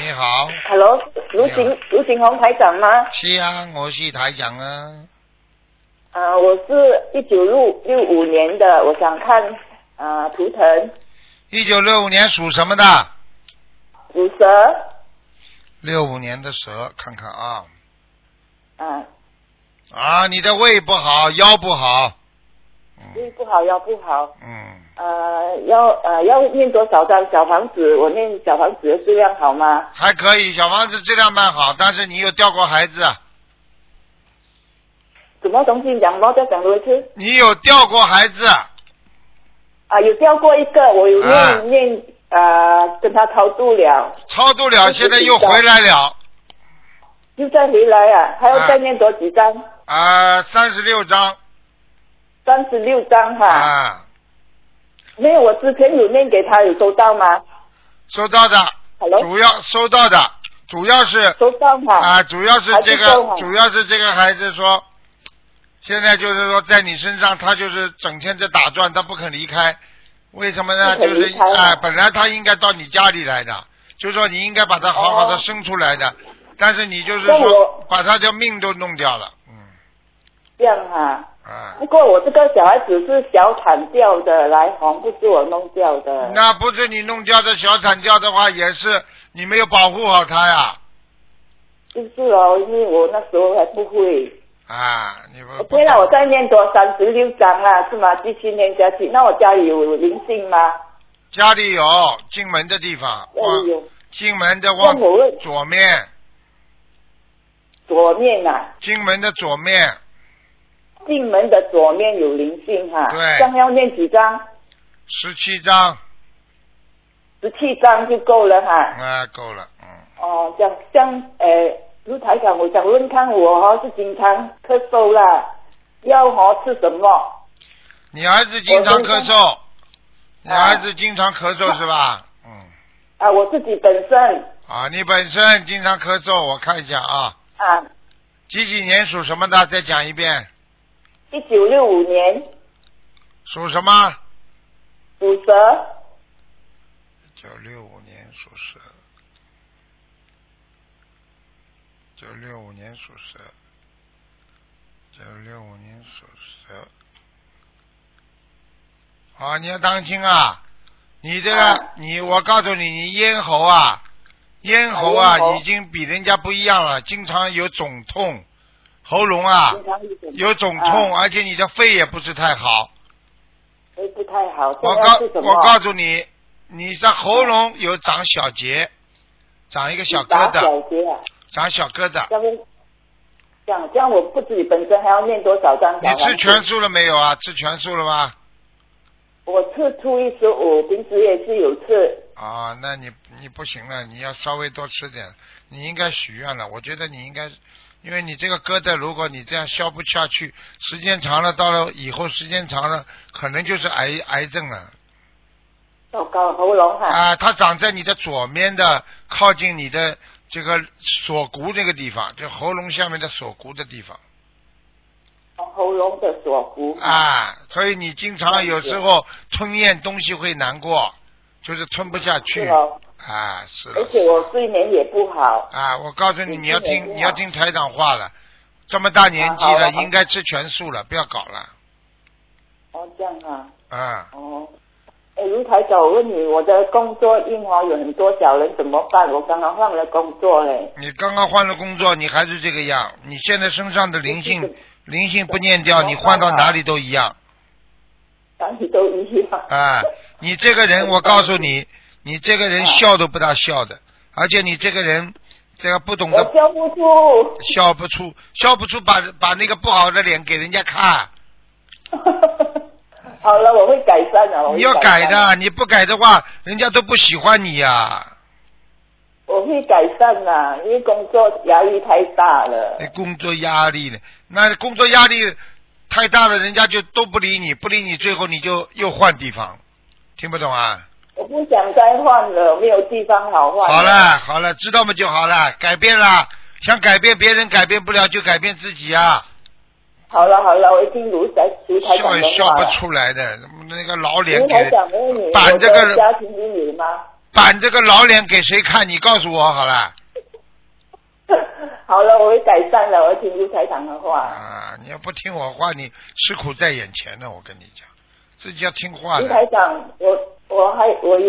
你好。 Hello， 卢景宏台长吗？ 是啊，我是台长啊。 我是1965年的，我想看图腾。 1965年属什么的？ 属蛇。 65年的蛇，看看啊。 啊， 你的胃不好，腰不好。 胃不好，腰不好。 嗯。 要念多少张小房子？我念小房子的质量好吗？ 还可以，小房子质量蛮好，但是你有掉过孩子啊？ 什么东西讲？再讲多一次。 你有掉过孩子？ 有掉过一个，我有念跟他超度了。 超度了，现在又回来了。 又再回来啊？还要再念多几张 ？36张。 36张哈。没有，我之前有念给他，有收到吗？ 收到的。主要收到的，主要是收到哈。 主要是这个孩子说，现在就是说在你身上，他就是整天在打转，他不肯离开。为什么呢？就是本来他应该到你家里来的，就是说你应该把他好好的生出来的，但是你就是说把他的命都弄掉了。 这样啊。不过我这个小孩子是小产掉的，来红不是我弄掉的。 那不是你弄掉的，小产掉的话也是你没有保护好他呀。 就是哦，因为我那时候还不会。 你不。 对了，我再念多36张啦，是吗？继续念下去。那我家里有灵性吗？ 家里有，进门的地方。进门的往左面。 左面啊。 进门的左面。 进门的左面有灵性哈。 对。 这样要念几张 ？17张。 17张就够了哈。 够了。 这样卢台长，我想问看我是经常咳嗽啦，要吃什么？ 你儿子经常咳嗽。你儿子经常咳嗽是吧？ 我自己本身。 你本身经常咳嗽，我看一下啊。几年属什么的？再讲一遍。 1965年。 属什么？ 属蛇。 1965年属蛇。1965年属蛇。1965年属蛇。你要当心啊！你这个，我告诉你，你咽喉已经比人家不一样了，经常有肿痛。喉咙有肿痛，而且你的肺也不是太好。 肺不太好。 我告诉你，你的喉咙有长小结，长一个小疙瘩。 小结啊。 长小疙瘩。 这样我不自己本身还要念多少张？ 你吃全素了没有啊？吃全素了吗？ 我吃初一十五，平时也是有吃。 那你不行了，你要稍微多吃点。你应该许愿了，我觉得你应该。因为你这个疙瘩，如果你这样消不下去，时间长了，到了以后时间长了，可能就是癌症了。 搞喉咙它长在你的左面的，靠近你的这个锁骨这个地方，就喉咙下面的锁骨的地方。 喉咙的锁骨。 所以你经常有时候吞咽东西会难过，就是吞不下去。是的。 而且我睡眠也不好。 我告诉你，你要听台长话了。这么大年纪了，应该吃全素了，不要搞了。 这样卢台长，我问你，我的工作运有很多小人怎么办？我刚刚换了工作嘞。 你刚刚换了工作，你还是这个样。你现在身上的灵性不念掉，你换到哪里都一样。 哪里都一样。 你这个人，我告诉你。你这个人笑都不大笑的，而且你这个人这个不懂得。 我笑不出， 把那个不好的脸给人家看。 好了，我会改善的。 你要改的，你不改的话，人家都不喜欢你呀。 我会改善的，因为工作压力太大了。 工作压力呢？那工作压力太大了，人家就都不理你，最后你就又换地方，听不懂啊？ 我不想再换了，没有地方好换。 好了，知道吗就好了，改变了，想改变别人改变不了，就改变自己啊。 好了，我已经卢台长的话了。 笑不出来的，那个老脸给卢台长，把这个家庭里有吗？ 板这个老脸给谁看？你告诉我好了。 好了，我会改善了，我听卢台长的话。 啊，你要不听我话，你吃苦在眼前呢。我跟你讲，自己要听话的。 卢台长，我还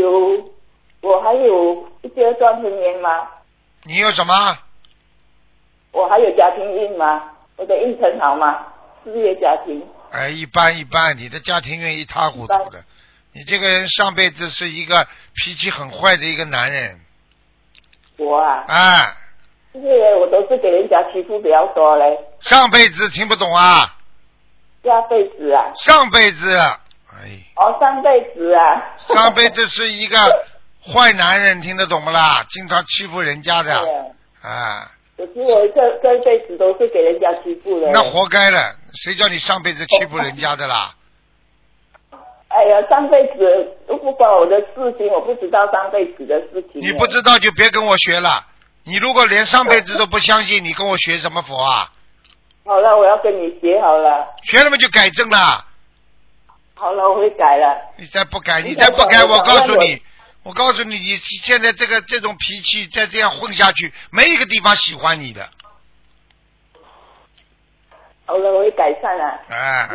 有一些段婚姻吗？ 你有什么？ 我还有家庭运吗？我的运程好吗？事业家庭？ 哎，一般一般，你的家庭运一塌糊涂的。你这个人上辈子是一个脾气很坏的一个男人。 我啊。 哎。 就是我都是给人家欺负比较多嘞。 上辈子听不懂啊？ 下辈子啊？ 上辈子，哎。 哦，上辈子啊。 上辈子是一个坏男人，听得懂不啦？经常欺负人家的。啊。 可是我这辈子都是给人家欺负的。 那活该了，谁叫你上辈子欺负人家的啦？ 哎呀，上辈子都不关我的事情，我不知道上辈子的事情。 你不知道就别跟我学了。你如果连上辈子都不相信，你跟我学什么佛啊？ 好了，我要跟你学好了。 学了嘛就改正了。 好了，我会改了。 你再不改，我告诉你，你现在这种脾气再这样混下去，没一个地方喜欢你的。 好了，我会改善了。 哎。